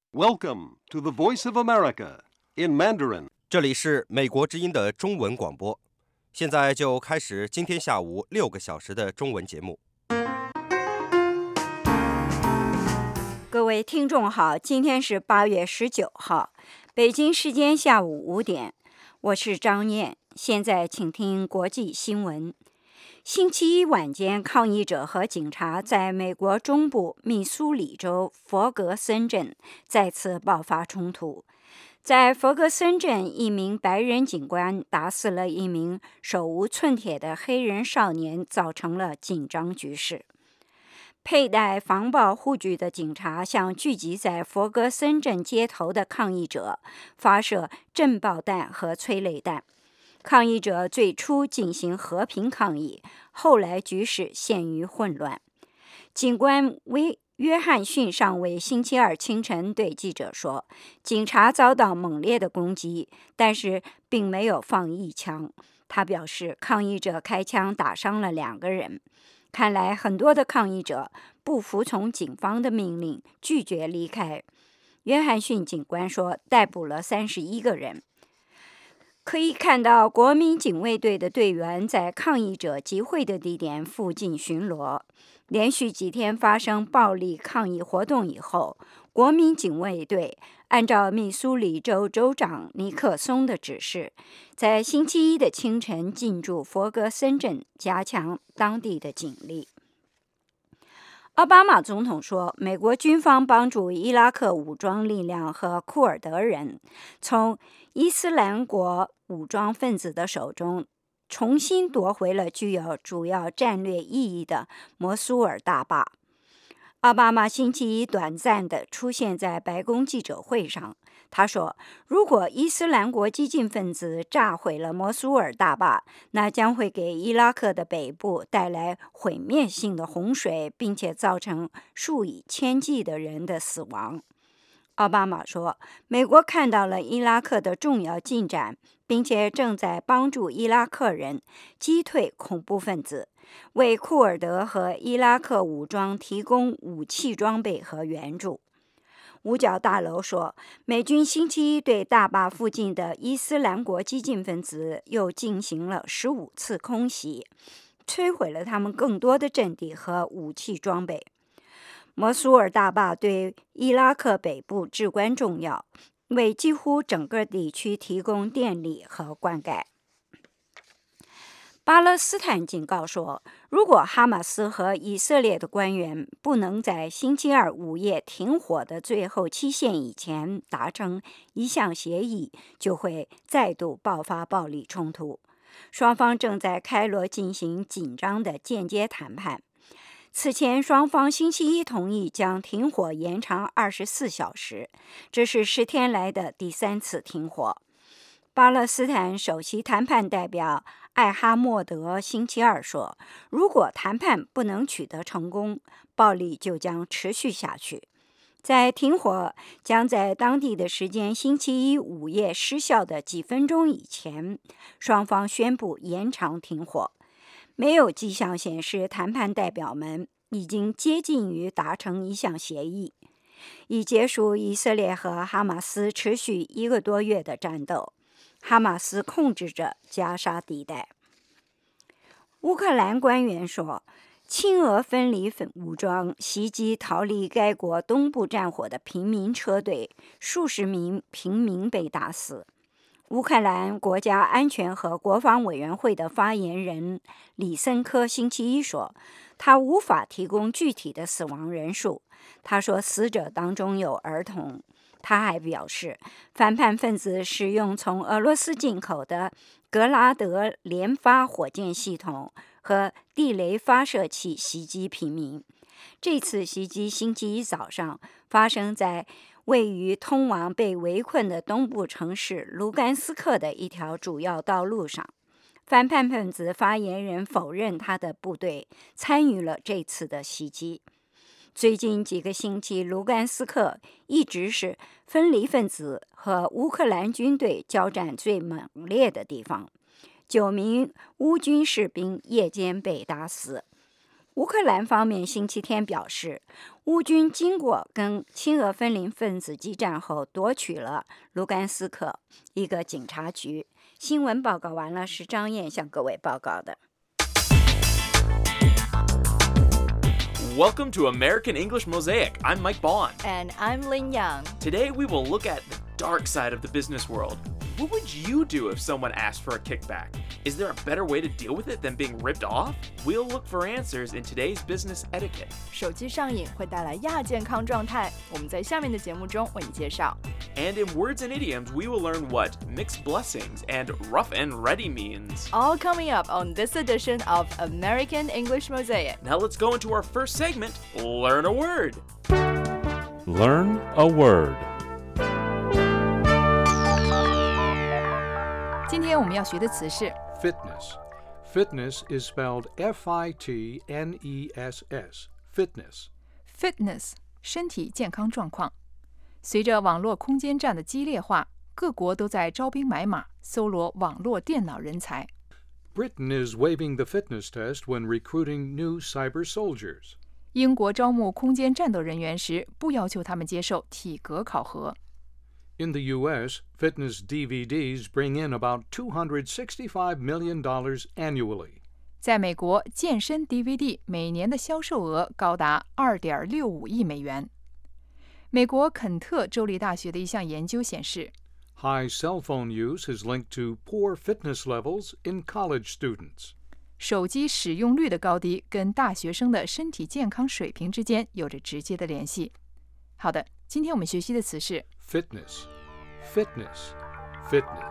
Welcome to the Voice of America in Mandarin. 这里是美国之音的中文广播，现在就开始今天下午6个小时的中文节目。 各位听众好，今天是8月19号，北京时间下午5点，我是张燕，现在请听国际新闻。星期一晚间，抗议者和警察在美国中部密苏里州佛格森镇再次爆发冲突。在佛格森镇，一名白人警官打死了一名手无寸铁的黑人少年，造成了紧张局势。佩戴防暴护具的警察向聚集在佛格森镇街头的抗议者发射震爆弹和催泪弹。抗议者最初进行和平抗议，后来局势陷于混乱。警官约翰逊上尉星期二清晨对记者说，警察遭到猛烈的攻击，但是并没有放一枪。他表示，抗议者开枪打伤了2个人。看来很多的抗议者不服从警方的命令，拒绝离开。约翰逊警官说，逮捕了31个人。可以看到国民警卫队的队员在抗议者集会的地点附近巡逻。连续几天发生暴力抗议活动以后，国民警卫队按照密苏里州州长尼克松的指示，在星期一的清晨进驻佛格森镇，加强当地的警力。奥巴马总统说，美国军方帮助伊拉克武装力量和库尔德人从伊斯兰国武装分子的手中重新夺回了具有主要战略意义的摩苏尔大坝。奥巴马星期一短暂地出现在白宫记者会上，他说，如果伊斯兰国激进分子炸毁了摩苏尔大坝，那将会给伊拉克的北部带来毁灭性的洪水，并且造成数以千计的人的死亡。奥巴马说，美国看到了伊拉克的重要进展，并且正在帮助伊拉克人击退恐怖分子，为库尔德和伊拉克武装提供武器装备和援助。五角大楼说，美军星期一对大坝附近的伊斯兰国激进分子又进行了15次空袭，摧毁了他们更多的阵地和武器装备。摩苏尔大坝对伊拉克北部至关重要，为几乎整个地区提供电力和灌溉。巴勒斯坦警告说，如果哈马斯和以色列的官员不能在星期二午夜停火的最后期限以前达成一项协议，就会再度爆发暴力冲突。双方正在开罗进行紧张的间接谈判。此前，双方星期一同意将停火延长24小时，这是10天来的第3次停火。巴勒斯坦首席谈判代表艾哈默德星期二说，如果谈判不能取得成功，暴力就将持续下去。在停火将在当地的时间星期一午夜失效的几分钟以前，双方宣布延长停火。没有迹象显示谈判代表们已经接近于达成一项协议，以结束以色列和哈马斯持续1个多月的战斗。哈马斯控制着加沙地带。乌克兰官员说，亲俄分离武装袭击逃离该国东部战火的平民车队，数十名平民被打死。乌克兰国家安全和国防委员会的发言人里森科星期一说，他无法提供具体的死亡人数。他说，死者当中有儿童。他还表示，反叛分子使用从俄罗斯进口的格拉德连发火箭系统和地雷发射器袭击平民。这次袭击星期一早上发生在位于通往被围困的东部城市卢甘斯克的一条主要道路上。反叛分子发言人否认他的部队参与了这次的袭击。最近几个星期，卢甘斯克一直是分离分子和乌克兰军队交战最猛烈的地方。9名乌军士兵夜间被打死。 乌克兰方面星期天表示，乌军经过跟亲俄分离分子激战后，夺取了卢甘斯克一个警察局。新闻报告完了，是张燕向各位报告的。 Welcome to American English Mosaic. I'm Mike Bond. And I'm Lin Yang. Today we will look at the dark side of the business world. What would you do if someone asked for a kickback? Is there a better way to deal with it than being ripped off? We'll look for answers in today's business etiquette. 手机上瘾会带来亚健康状态，我们在下面的节目中为你介绍。 And in words and idioms, we will learn what mixed blessings and rough and ready means. All coming up on this edition of American English Mosaic. Now let's go into our first segment, Learn a Word. Learn a word. 今天我们要学的词是 Fitness. Fitness is spelled F-I-T-N-E-S-S. Fitness. fitness， 身体健康状况。随着网络空间战的激烈化，各国都在招兵买马，搜罗网络电脑人才。 Britain is waiving the fitness test when recruiting new cyber soldiers. 英国招募空间战斗人员时，不要求他们接受体格考核。 In the U.S., fitness DVDs bring in about $265 million annually. 在美国，健身 DVD 每年的销售额高达2.65亿美元。美国肯特州立大学的一项研究显示， High cell phone use is linked to poor fitness levels in college students. 手机使用率的高低跟大学生的身体健康水平之间有着直接的联系。好的，今天我们学习的词是 Fitness. Fitness. Fitness.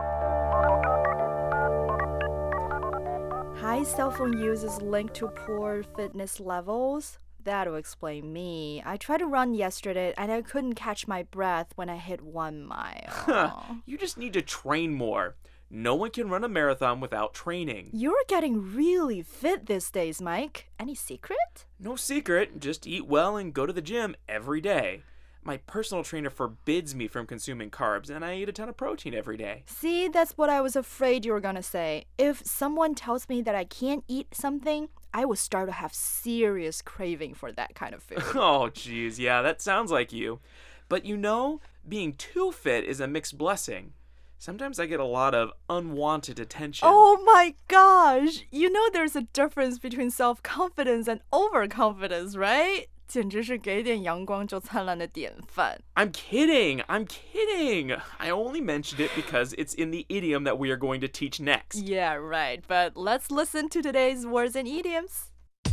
High cell phone use is linked to poor fitness levels. That'll explain me. I tried to run yesterday and I couldn't catch my breath when I hit 1 mile. You just need to train more. No one can run a marathon without training. You're getting really fit these days, Mike. Any secret? No secret, just eat well and go to the gym every day. My personal trainer forbids me from consuming carbs, and I eat a ton of protein every day. See, that's what I was afraid you were going to say. If someone tells me that I can't eat something, I will start to have serious craving for that kind of food. Oh, geez, yeah, that sounds like you. But you know, being too fit is a mixed blessing. Sometimes I get a lot of unwanted attention. Oh my gosh! You know there's a difference between self-confidence and overconfidence, right? 简直是给点阳光就灿烂的典范。 I'm kidding! I'm kidding! I only mentioned it because it's in the idiom that we are going to teach next. Yeah, right. But let's listen to today's words and idioms.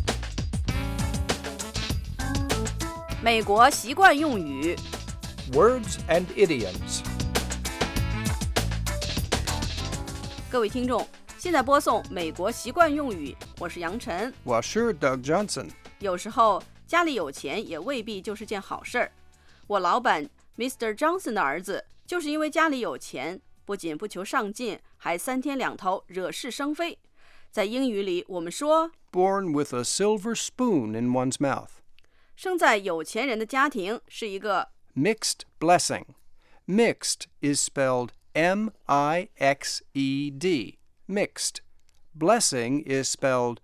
美国习惯用语 Words and idioms. 各位听众，现在播送美国习惯用语，我是杨晨。 我是 Doug Johnson. 有时候家里有钱也未必就是件好事儿。我老板 Mr. Johnson 的儿子就是因为家里有钱，不仅不求上进，还3天2头惹是生非。在英语里我们说 Born with a silver spoon in one's mouth. 生在有钱人的家庭是一个 Mixed blessing. Mixed is spelled M-I-X-E-D. Mixed. Blessing is spelled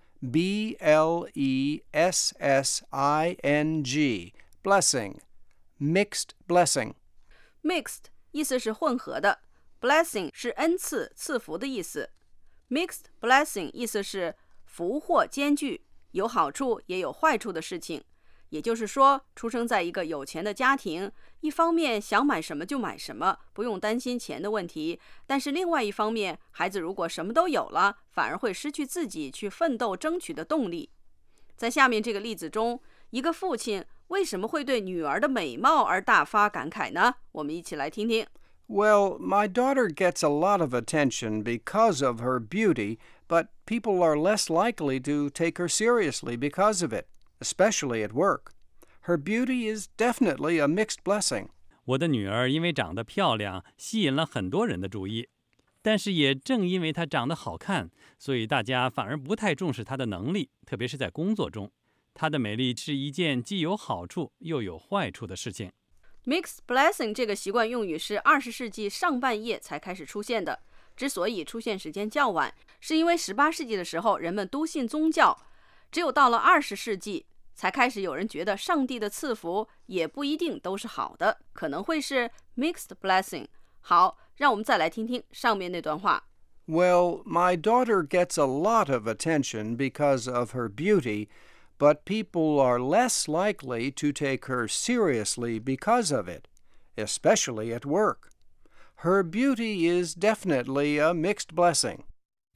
B-L-E-S-S-I-N-G. Blessing. Mixed blessing. Mixed 意思是混合的， Blessing 是恩赐、赐福的意思。Mixed blessing 意思是福祸兼具，有好处也有坏处的事情。也就是说，出生在一个有钱的家庭，一方面想买什么就买什么，不用担心钱的问题，但是另外一方面，孩子如果什么都有了，反而会失去自己去奋斗争取的动力。在下面这个例子中，一个父亲为什么会对女儿的美貌而大发感慨呢？我们一起来听听。 Well, my daughter gets a lot of attention because of her beauty, but people are less likely to take her seriously because of it, especially at work. Her beauty is definitely a mixed blessing. 我的女儿因为长得漂亮，吸引了很多人的注意。但是也正因为她长得好看，所以大家反而不太重视她的能力，特别是在工作中。她的美丽是一件既有好处又有坏处的事情。 Mixed blessing 这个习惯用语是20世纪上半叶才开始出现的。之所以出现时间较晚，是因为18世纪的时候人们笃信宗教， 只有到了20世纪，才开始有人觉得上帝的赐福也不一定都是好的，可能会是 mixed blessing。好，让我们再来听听上面那段话。 Well, my daughter gets a lot of attention because of her beauty, but people are less likely to take her seriously because of it, especially at work. Her beauty is definitely a mixed blessing.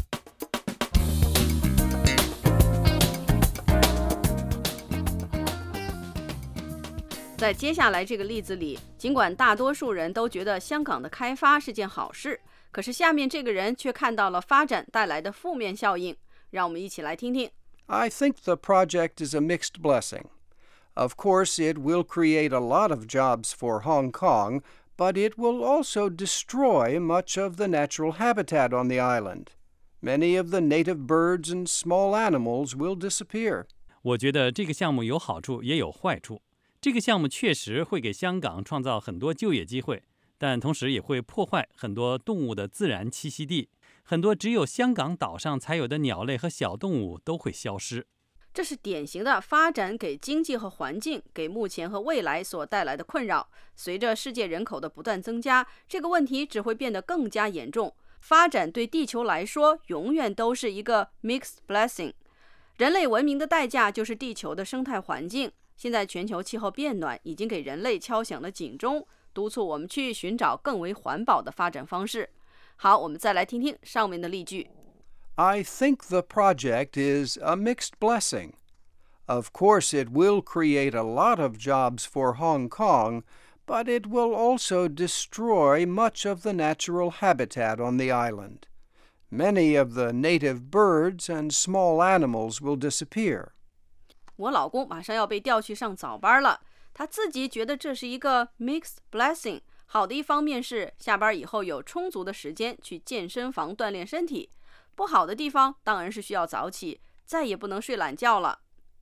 在接下来这个例子里，尽管大多数人都觉得香港的开发是件好事，可是下面这个人却看到了发展带来的负面效应。让我们一起来听听。 I think the project is a mixed blessing. Of course, it will create a lot of jobs for Hong Kong, but it will also destroy much of the natural habitat on the island. Many of the native birds and small animals will disappear. 我觉得这个项目有好处也有坏处。这个项目确实会给香港创造很多就业机会，但同时也会破坏很多动物的自然栖息地，很多只有香港岛上才有的鸟类和小动物都会消失。 这是典型的发展给经济和环境、给目前和未来所带来的困扰。随着世界人口的不断增加，这个问题只会变得更加严重。发展对地球来说永远都是一个 mixed blessing。人类文明的代价就是地球的生态环境。现在全球气候变暖已经给人类敲响了警钟，督促我们去寻找更为环保的发展方式。好，我们再来听听上面的例句。 I think the project is a mixed blessing. Of course, it will create a lot of jobs for Hong Kong, but it will also destroy much of the natural habitat on the island. Many of the native birds and small animals will disappear. 我老公马上要被调去上早班了，他自己觉得这是一个 mixed blessing。好的一方面是下班以后有充足的时间去健身房锻炼身体，不好的地方当然是需要早起，再也不能睡懒觉了。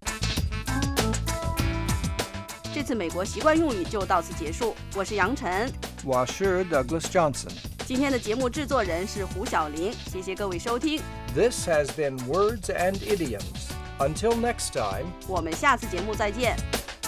这次美国习惯用语就到此结束，我是杨晨， 我是 Douglas Johnson。 今天的节目制作人是胡小玲，谢谢各位收听。 This has been Words and Idioms.Until next time, 我们下次节目再见。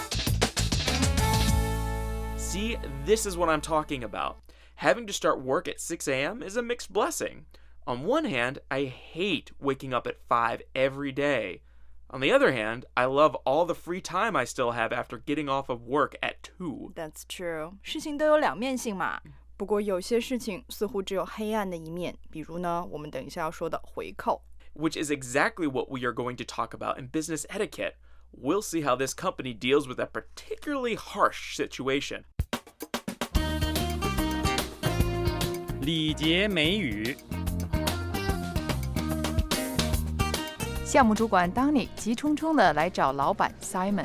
See, this is what I'm talking about. Having to start work at 6 a.m. is a mixed blessing. On one hand, I hate waking up at 5 every day. On the other hand, I love all the free time I still have after getting off of work at 2. That's true. 事情都有两面性嘛。不过有些事情似乎只有黑暗的一面，比如呢，我们等一下要说的回扣。 Which is exactly what we are going to talk about in business etiquette. We'll see how this company deals with a particularly harsh situation. 礼节美语。 项目主管 Donnie 急冲冲地来找老板 Simon。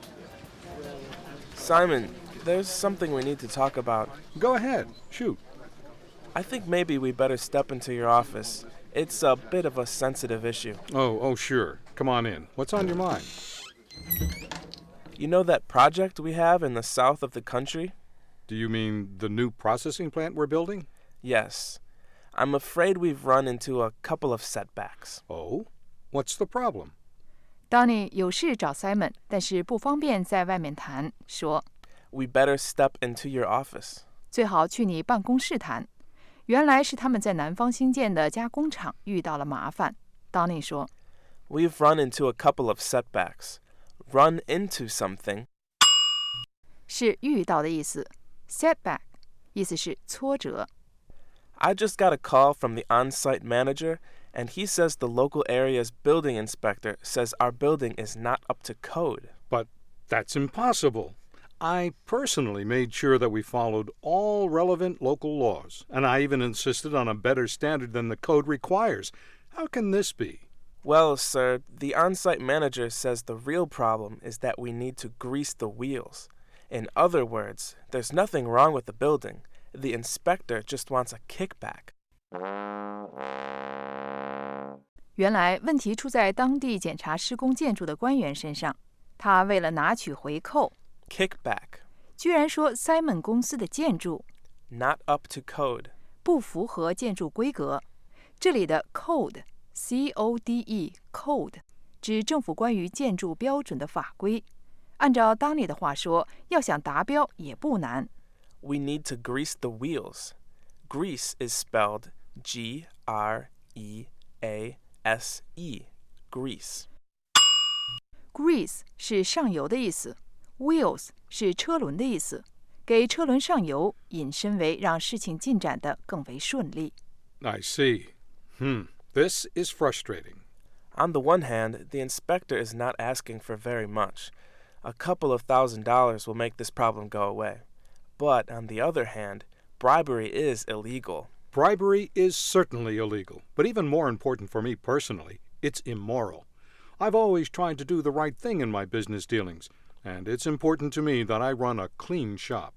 Simon, there's something we need to talk about. Go ahead. Shoot. I think maybe we better step into your office.It's a bit of a sensitive issue. Oh, sure. Come on in. What's on your mind? You know that project we have in the south of the country? Do you mean the new processing plant we're building? Yes. I'm afraid we've run into a couple of setbacks. Oh? What's the problem? Donnie 有事找 Simon， 但是不方便在外面谈，说 We better step into your office. 最好去你办公室谈。原来是他们在南方新建的加工厂遇到了麻烦。Donnie 说 We've run into a couple of setbacks. Run into something 是遇到的意思 ，setback 意思是挫折。 I just got a call from the on-site manager, and he says the local area's building inspector says our building is not up to code. But that's impossible. I personally made sure that we followed all relevant local laws, and I even insisted on a better standard than the code requires. How can this be? Well, sir, the on-site manager says the real problem is that we need to grease the wheels. In other words, there's nothing wrong with the building. The inspector just wants a kickback. 原来问题出在当地检查施工建筑的官员身上，他为了拿取回扣 kickback 居然说 Simon 公司的建筑 not up to code 不符合建筑规格。这里的 code C-O-D-E code 指政府关于建筑标准的法规。按照Donnie的话说，要想达标也不难。 We need to grease the wheels. Grease is spelled G-R-E-A-S-E. Grease. Grease 是上油的意思 ，wheels 是车轮的意思。给车轮上油，引申为让事情进展得更为顺利。 I see. This is frustrating. On the one hand, the inspector is not asking for very much. A couple of $1,000s will make this problem go away. But on the other hand, bribery is illegal. Bribery is certainly illegal, but even more important for me personally, it's immoral. I've always tried to do the right thing in my business dealings, and it's important to me that I run a clean shop.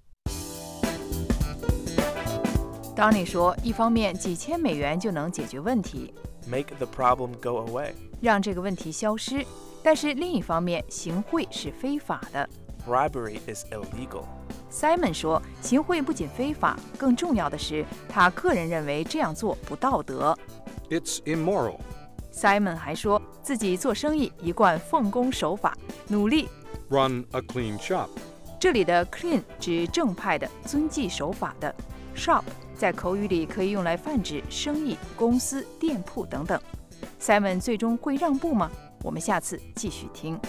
Donnie 说，一方面几千美元就能解决问题， Make the problem go away. 让这个问题消失，但是另一方面，行贿是非法的。 Bribery is illegal. Simon 说，行贿不仅非法，更重要的是，他个人认为这样做不道德。 It's immoral. Simon 还说自己做生意一贯奉公守法，努力。 Run a clean shop. 这里的 clean 指正派的、遵纪守法的。shop 在口语里可以用来泛指生意、公司、店铺等等。Simon 最终会让步吗？我们下次继续听。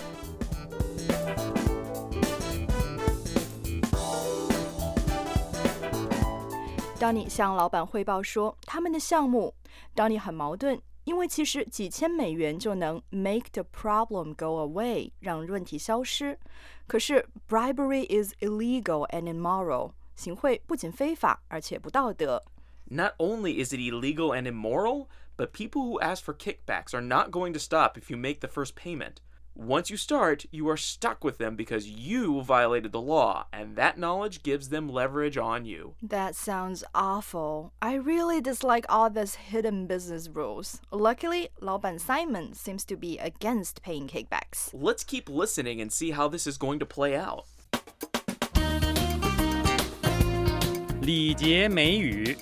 Donnie 向老板汇报说，他们的项目 Donnie 很矛盾，因为其实几千美元就能 make the problem go away， 让问题消失。可是 bribery is illegal and immoral， 行贿不仅非法，而且不道德。 Not only is it illegal and immoral, but people who ask for kickbacks are not going to stop if you make the first payment. Once you start, you are stuck with them because you violated the law, and that knowledge gives them leverage on you. That sounds awful. I really dislike all these hidden business rules. Luckily, 老板 Simon seems to be against paying kickbacks. Let's keep listening and see how this is going to play out. 礼节美语。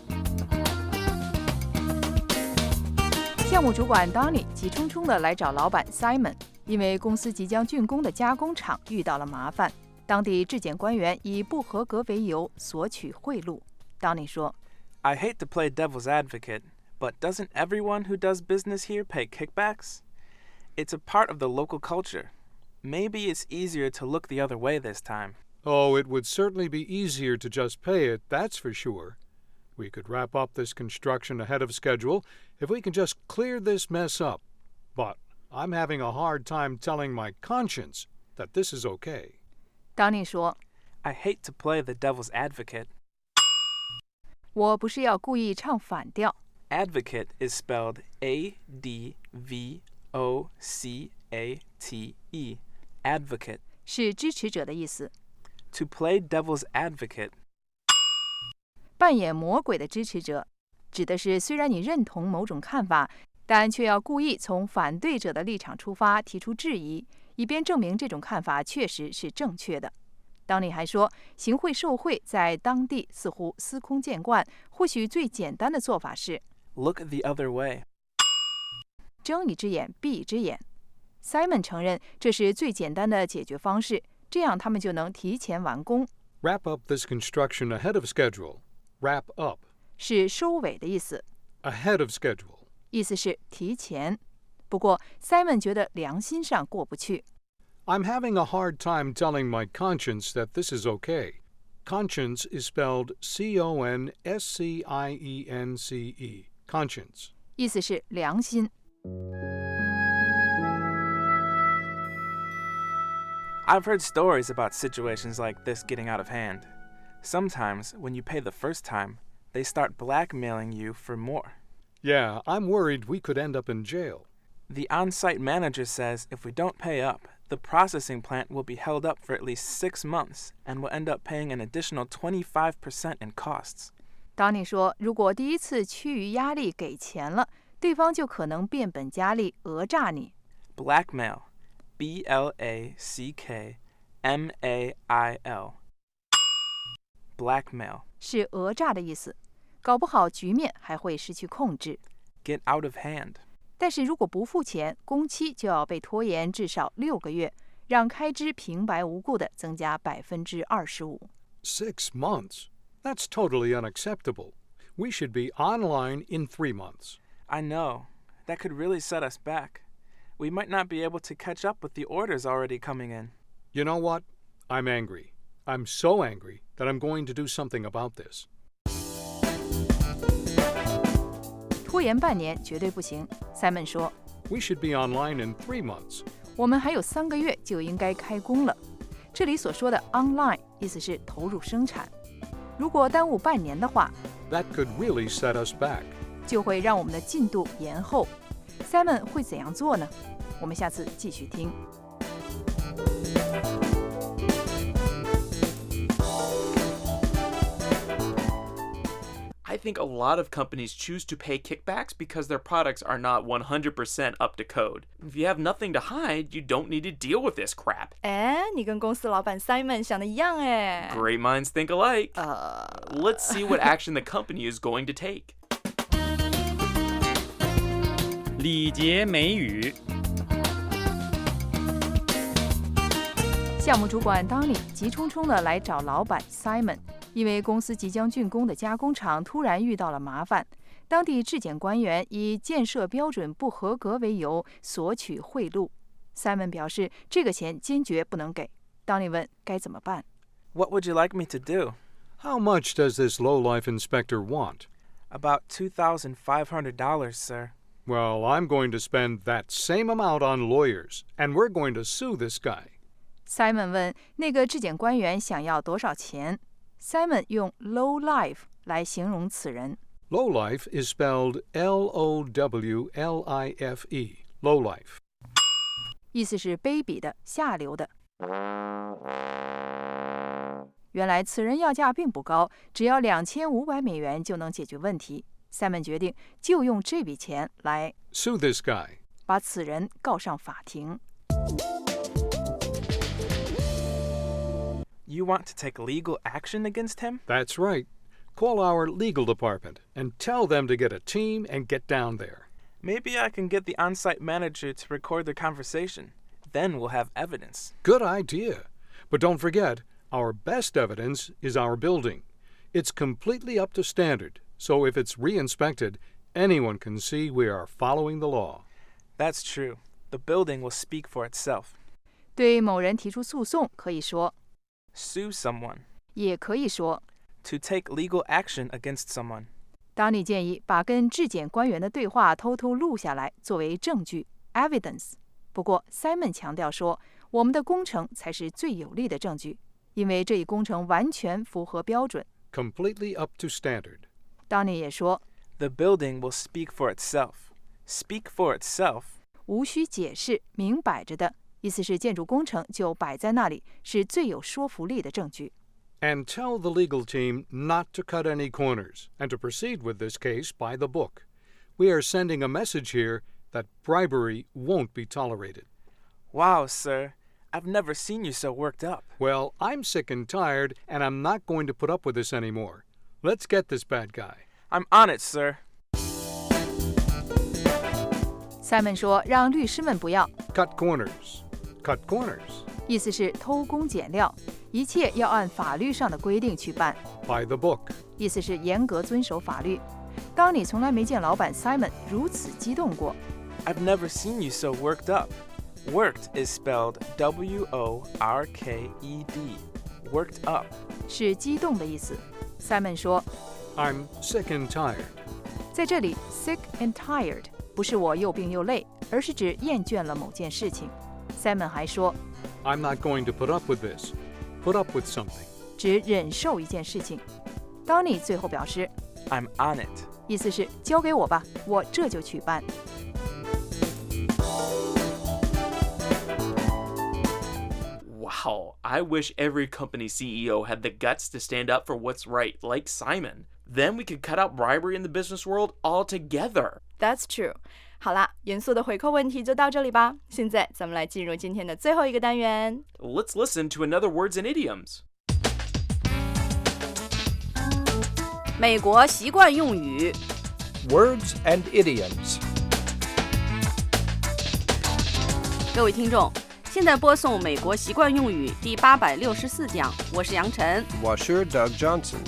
项目主管 Donnie 急冲冲地来找老板 Simon， 因为公司即将竣工的加工厂遇到了麻烦，当地质检官员以不合格为由索取贿赂。Donnie 说 I hate to play devil's advocate, but doesn't everyone who does business here pay kickbacks? It's a part of the local culture. Maybe it's easier to look the other way this time. Oh, it would certainly be easier to just pay it, that's for sure. We could wrap up this construction ahead of schedule if we can just clear this mess up. But I'm having a hard time telling my conscience that this is okay. Donnie 说 I hate to play the devil's advocate. 我不是要故意唱反调。 Advocate is spelled A-D-V-O-C-A-T-E. Advocate. 是支持者的意思。 To play devil's advocate. 扮演魔鬼的支持者，指的是虽然你认同某种看法，但却要故意从反对者的立场出发提出质疑，以便证明这种看法确实是正确的。Donnie还说，行贿受贿在当地似乎司空见惯，或许最简单的做法是 Look the other way. 睁一只眼闭一只眼。Simon 承认这是最简单的解决方式，这样他们就能提前完工。 Wrap up this construction ahead of schedule. Wrap up. 是收尾的意思。 Ahead of schedule. 意思是提前。不过 Simon 觉得良心上过不去。 I'm having a hard time telling my conscience that this is okay. Conscience is spelled C-O-N-S-C-I-E-N-C-E. Conscience. 意思是良心。 I've heard stories about situations like this getting out of hand. Sometimes, when you pay the first time, they start blackmailing you for more. Yeah, I'm worried we could end up in jail. The on-site manager says if we don't pay up, the processing plant will be held up for at least 6 months and will end up paying an additional 25% in costs. Donnie 说，如果第一次趋于压力给钱了，对方就可能变本加厉讹诈你。 Blackmail. B-L-A-C-K-M-A-I-L. Blackmail. 是讹诈的意思，搞不好局面还会失去控制。 Get out of hand. 但是如果不付钱，工期就要被拖延至少6个月，让开支平白无故地增加25%。 6 months? That's totally unacceptable. We should be online in 3 months. I know. That could really set us back. We might not be able to catch up with the orders already coming in. You know what? I'm angry. I'm so angry that I'm going to do something about this. 拖延半年绝对不行 ，Simon 说。 We should be online in 3 months. 我们还有3个月就应该开工了。这里所说的 online 意思是投入生产。如果耽误半年的话 That could really set us back. 就会让我们的进度延后。Simon 会怎样做呢？我们下次继续听。 I think a lot of companies choose to pay kickbacks because their products are not 100% up to code. If you have nothing to hide, you don't need to deal with this crap. 哎，你跟公司老板 Simon 想的一样哎。 Great minds think alike. Let's see what action the company is going to take. 礼节美语。 项目主管Donnie急冲冲地来找老板 Simon， 因为公司即将竣工的加工厂突然遇到了麻烦，当地质检官员以建设标准不合格为由索取贿赂。Simon 表示这个钱坚决不能给。Donnie 问该怎么办。 What would you like me to do? How much does this lowlife inspector want? About $2,500, sir. Well, I'm going to spend that same amount on lawyers, and we're going to sue this guy. Simon 问那个质检官员想要多少钱。Simon 用 low life 来形容此人。 Lowlife is spelled Lowlife, lowlife. 意思是卑鄙的、下流的。原来此人要价并不高，只要$2500就能解决问题。Simon 决定就用这笔钱来 sue this guy. 把此人告上法庭。 You want to take legal action against him? That's right. Call our legal department and tell them to get a team and get down there. Maybe I can get the on-site manager to record their conversation. Then we'll have evidence. Good idea. But don't forget, our best evidence is our building. It's completely up to standard, so if it's re-inspected, anyone can see we are following the law. That's true. The building will speak for itself. 对某人提出诉讼，可以说 Sue someone. 也可以说 To take legal action against someone. 当你建议把跟质检官员的对话偷偷录下来作为证据 evidence。不过 Simon 强调说，我们的工程才是最有力的证据，因为这一工程完全符合标准。 Completely up to standard. 当你也说 The building will speak for itself. Speak for itself. 无需解释，明摆着的，意思是建筑工程就摆在那里，是最有说服力的证据。 And tell the legal team not to cut any corners and to proceed with this case by the book. We are sending a message here that bribery won't be tolerated. Wow, sir. I've never seen you so worked up. Well, I'm sick and tired, and I'm not going to put up with this anymore. Let's get this bad guy. I'm on it, sir. Simon 说让律师们不要 Cut corners. Cut corners. 意思是偷工减料，一切要按法律上的规定去办。 By the book. 意思是严格遵守法律。当你从来没见老板 Simon 如此激动过。 I've never seen you so worked up. Worked is spelled W-O-R-K-E-D. Worked up. 是激动的意思。Simon 说 I'm sick and tired. 在这里 sick and tired 不是我又病又累，而是指厌倦了某件事情。Simon 还说 I'm not going to put up with this. Put up with something. 指忍受一件事情。Donnie 最后表示 I'm on it. 意思是交给我吧，我这就去办。 Wow, I wish every company CEO had the guts to stand up for what's right, like Simon. Then we could cut out bribery in the business world altogether. That's true. 好啦，严肃的回扣问题就到这里吧。现在咱们来进入今天的最后一个单元。 Let's listen to another words and idioms. 美国习惯用语 Words and idioms. 各位听众，现在播送美国习惯用语第864讲，我是杨晨， 我是 Doug Johnson。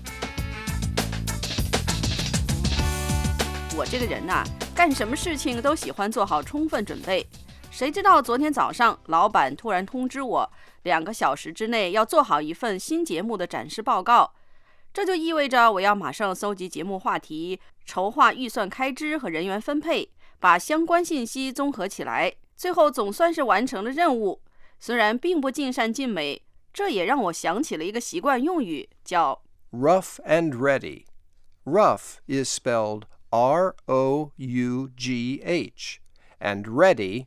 我这个人呐，干什么事情都喜欢做好充分准备。谁知道昨天早上，老板突然通知我，2个小时之内要做好一份新节目的展示报告。这就意味着我要马上搜集节目话题，筹划预算开支和人员分配，把相关信息综合起来。最后总算是完成了任务，虽然并不尽善尽美，这也让我想起了一个习惯用语，叫 rough and ready. Rough is spelled R-O-U-G-H, and ready,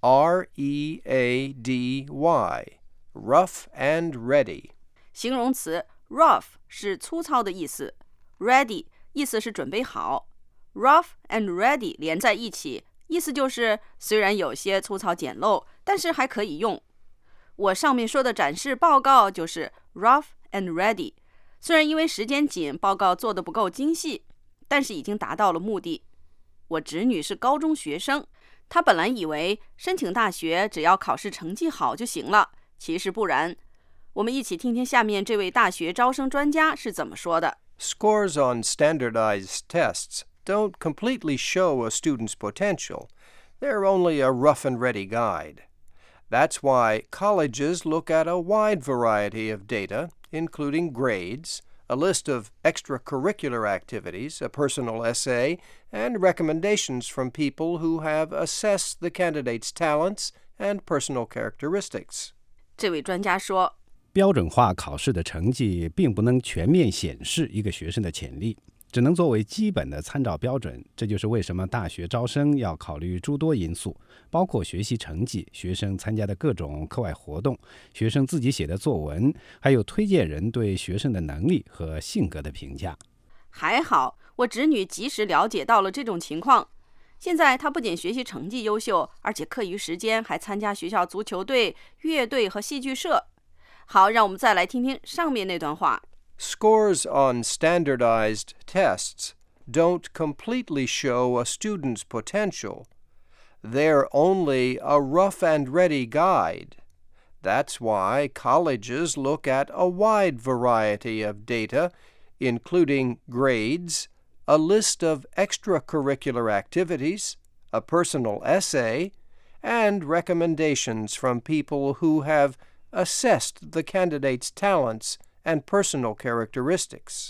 R-E-A-D-Y. Rough and ready. 形容词 rough 是粗糙的意思， ready 意思是准备好， rough and ready 连在一起，意思就是虽然有些粗糙简陋，但是还可以用。我上面说的展示报告就是 rough and ready， 虽然因为时间紧，报告做得不够精细，但是已经达到了目的。我侄女是高中学生，她本来以为申请大学只要考试成绩好就行了，其实不然。我们一起听听下面这位大学招生专家是怎么说的。 Scores on standardized tests don't completely show a student's potential. They're only a rough and ready guide. That's why colleges look at a wide variety of data, including grades, a list of extracurricular activities, a personal essay, and recommendations from people who have assessed the candidate's talents and personal characteristics. 这位专家说， 标准化考试的成绩并不能全面显示一个学生的潜力，只能作为基本的参照标准。这就是为什么大学招生要考虑诸多因素，包括学习成绩、学生参加的各种课外活动、学生自己写的作文，还有推荐人对学生的能力和性格的评价。 还好，我侄女及时了解到了这种情况。现在她不仅学习成绩优秀，而且课余时间还参加学校足球队、乐队和戏剧社。好，让我们再来听听上面那段话。 Scores on standardized tests don't completely show a student's potential. They're only a rough and ready guide. That's why colleges look at a wide variety of data, including grades, a list of extracurricular activities, a personal essay, and recommendations from people who have assessed the candidate's talents and personal characteristics.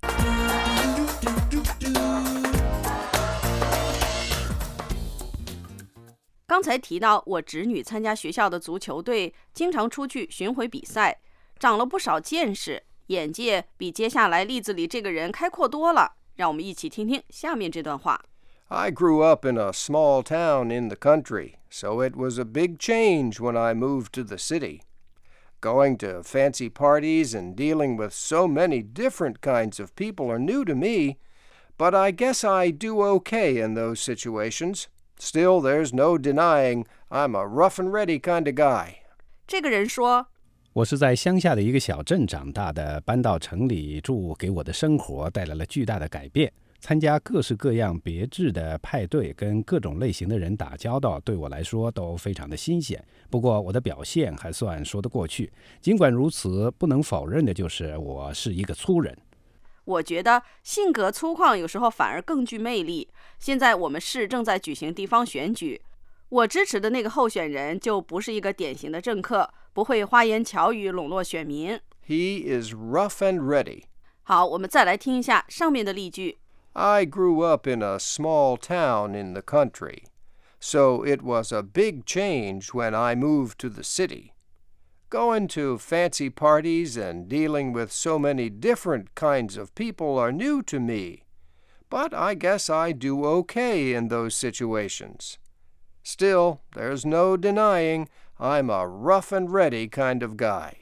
刚才提到我侄女参加学校的足球队，经常出去巡回比赛，长了不少见识，眼界比接下来例子里这个人开阔多了。让我们一起听听下面这段话。 I grew up in a small town in the country, so it was a big change when I moved to the city.Going to fancy parties and dealing with so many different kinds of people are new to me, but I guess I do okay in those situations. Still, there's no denying I'm a rough and ready kind of guy. 这个人说， 我是在乡下的一个小镇长大的，搬到城里住，给我的生活带来了巨大的改变。参加各式各样别致的派对，跟各种类型的人打交道，对我来说都非常的新鲜。不过我的表现还算说得过去。尽管如此，不能否认的就是我是一个粗人。 我觉得性格粗犷有时候反而更具魅力。现在我们市正在举行地方选举，我支持的那个候选人就不是一个典型的政客，不会花言巧语笼络选民。 He is rough and ready. 好，我们再来听一下上面的例句。 I grew up in a small town in the country, so it was a big change when I moved to the city. Going to fancy parties and dealing with so many different kinds of people are new to me, but I guess I do okay in those situations. Still, there's no denying I'm a rough and ready kind of guy.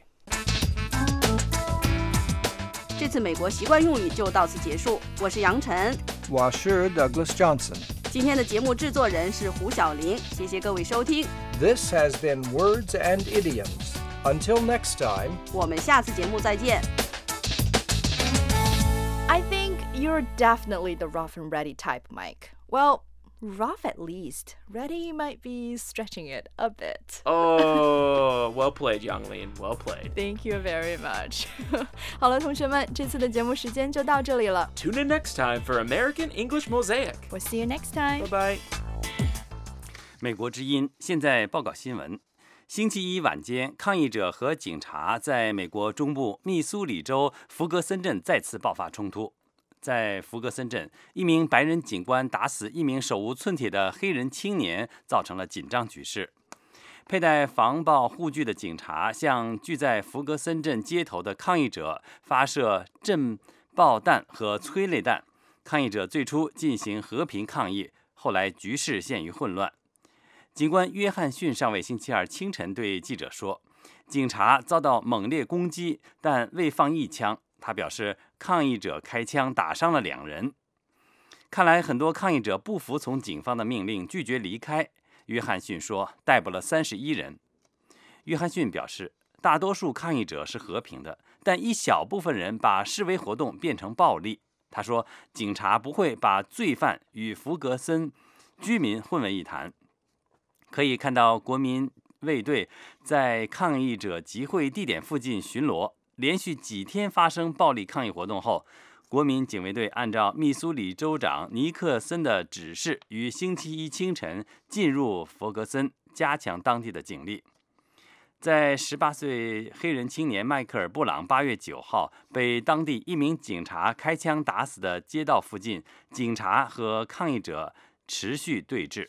这次美国习惯用语就到此结束。我是杨晨， 我是 Douglas Johnson。 今天的节目制作人是胡小玲，谢谢各位收听。 This has been Words and Idioms. Until next time, 我们下次节目再见。 I think you're definitely the rough and ready type, Mike. Well, Rough at least. Ready might be stretching it a bit. Oh, well played, Younglin. Well played. Thank you very much. 好了，同学们，这次的节目时间就到这里了。 Tune in next time for American English Mosaic. We'll see you next time. Bye-bye. 美国之音现在报告新闻。星期一晚间，抗议者和警察在美国中部密苏里州弗格森镇再次爆发冲突。在弗格森镇，一名白人警官打死一名手无寸铁的黑人青年，造成了紧张局势。佩戴防爆护具的警察向聚在弗格森镇街头的抗议者发射震爆弹和催泪弹。抗议者最初进行和平抗议，后来局势陷于混乱。警官约翰逊上尉星期二清晨对记者说，警察遭到猛烈攻击，但未放一枪。他表示，抗议者开枪打伤了2人。看来很多抗议者不服从警方的命令，拒绝离开。约翰逊说，逮捕了31人。约翰逊表示，大多数抗议者是和平的，但一小部分人把示威活动变成暴力。他说，警察不会把罪犯与弗格森居民混为一谈。可以看到国民卫队在抗议者集会地点附近巡逻。连续几天发生暴力抗议活动后，国民警卫队按照密苏里州长尼克森的指示，于星期一清晨进入弗格森，加强当地的警力。在18岁黑人青年迈克尔·布朗8月9号被当地一名警察开枪打死的街道附近，警察和抗议者持续对峙。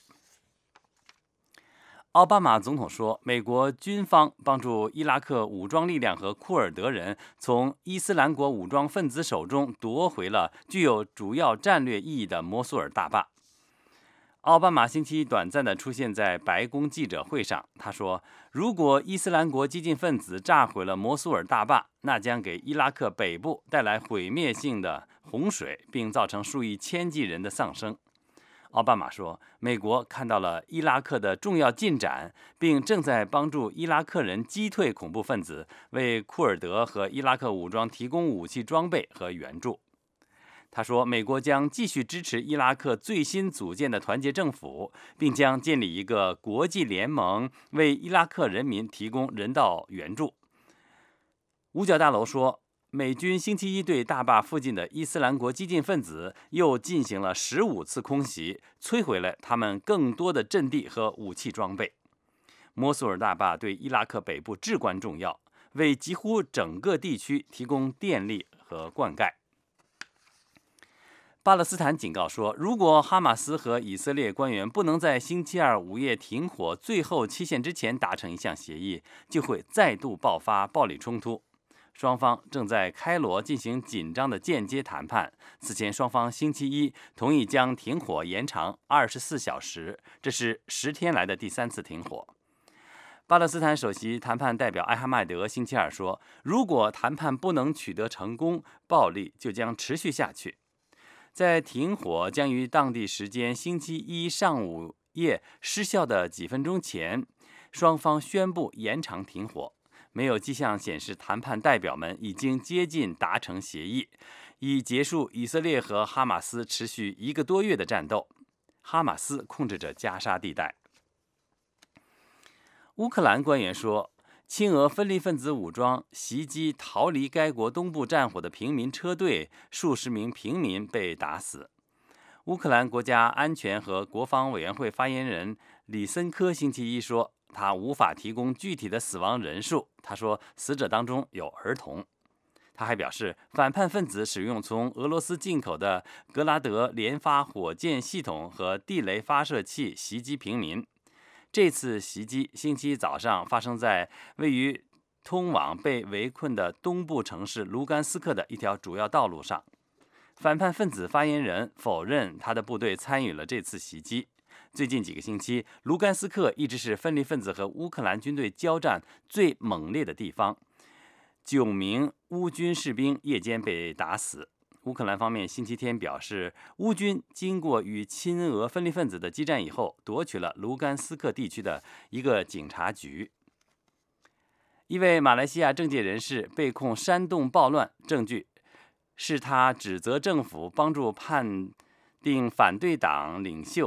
奥巴马总统说，美国军方帮助伊拉克武装力量和库尔德人从伊斯兰国武装分子手中夺回了具有主要战略意义的摩苏尔大坝。奥巴马星期一短暂地出现在白宫记者会上，他说，如果伊斯兰国激进分子炸毁了摩苏尔大坝，那将给伊拉克北部带来毁灭性的洪水，并造成数以千计人的丧生。奥巴马说，美国看到了伊拉克的重要进展，并正在帮助伊拉克人击退恐怖分子，为库尔德和伊拉克武装提供武器装备和援助。他说，美国将继续支持伊拉克最新组建的团结政府，并将建立一个国际联盟，为伊拉克人民提供人道援助。五角大楼说，美军星期一对大坝附近的伊斯兰国激进分子又进行了15次空袭，摧毁了他们更多的阵地和武器装备。摩苏尔大坝对伊拉克北部至关重要，为几乎整个地区提供电力和灌溉。巴勒斯坦警告说，如果哈马斯和以色列官员不能在星期二午夜停火最后期限之前达成一项协议，就会再度爆发暴力冲突。双方正在开罗进行紧张的间接谈判。此前，双方星期一同意将停火延长24小时，这是10天来的第3次停火。巴勒斯坦首席谈判代表艾哈迈德星期二说，如果谈判不能取得成功，暴力就将持续下去。在停火将于当地时间星期一上午夜失效的几分钟前，双方宣布延长停火。没有迹象显示谈判代表们已经接近达成协议，以结束以色列和哈马斯持续1个多月的战斗。哈马斯控制着加沙地带。乌克兰官员说，亲俄分离分子武装袭击逃离该国东部战火的平民车队，数十名平民被打死。乌克兰国家安全和国防委员会发言人里森科星期一说，他无法提供具体的死亡人数。他说，死者当中有儿童。他还表示，反叛分子使用从俄罗斯进口的格拉德连发火箭系统和地雷发射器袭击平民。这次袭击星期一早上发生在位于通往被围困的东部城市卢甘斯克的一条主要道路上。反叛分子发言人否认他的部队参与了这次袭击。最近几个星期，卢甘斯克一直是分离分子和乌克兰军队交战最猛烈的地方。9名乌军士兵夜间被打死。乌克兰方面星期天表示，乌军经过与亲俄分离分子的激战以后，夺取了卢甘斯克地区的一个警察局。一位马来西亚政界人士被控煽动暴乱，证据是他指责政府帮助判定反对党领袖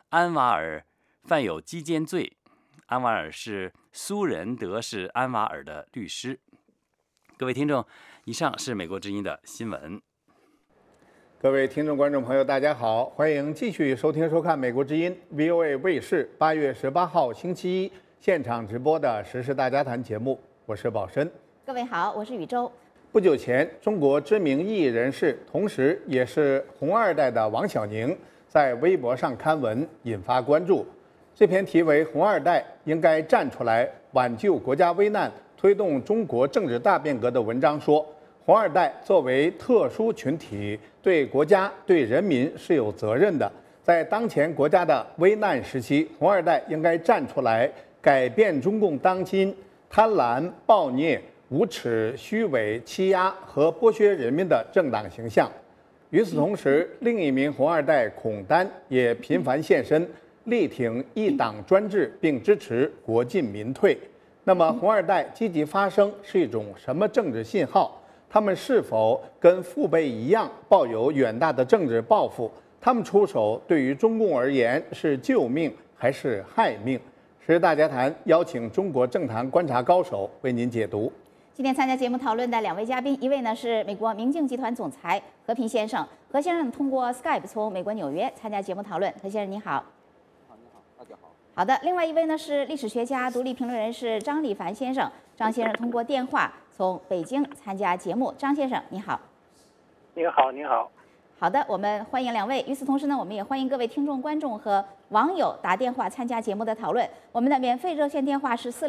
安瓦尔犯有击奸罪。安瓦尔是苏仁德士安瓦尔的律师。各位听众，以上是美国之音的新闻。 各位听众、观众朋友，大家好，欢迎继续收听、收看美国之音 VOA 卫视8月18号星期一现场直播的时事大家谈节目，我是宝申。 各位好，我是宇宙。 不久前，中国知名异议人士，同时也是红二代的王小宁，在微博上刊文，引发关注。这篇题为《红二代应该站出来挽救国家危难，推动中国政治大变革》的文章说，红二代作为特殊群体，对国家、对人民是有责任的。在当前国家的危难时期，红二代应该站出来，改变中共当今贪婪、暴虐、无耻、虚伪、欺压和剥削人民的政党形象。与此同时，另一名红二代孔丹也频繁现身，力挺一党专制，并支持国进民退。那么，红二代积极发声是一种什么政治信号？他们是否跟父辈一样抱有远大的政治抱负？他们出手对于中共而言是救命还是害命？时事大家谈邀请中国政坛观察高手为您解读。 今天参加节目讨论的两位嘉宾，一位呢是美国明镜集团总裁何平先生。何先生通过 Skype 从美国纽约参加节目讨论。何先生你好。 你好，大家好。 好的，另外一位呢是历史学家、独立评论人士张立凡先生。张先生通过电话从北京参加节目。张先生你好。 你好，你好。 好的，我们欢迎两位。与此同时呢，我们也欢迎各位听众、观众和网友打电话参加节目的讨论。我们的免费热线电话是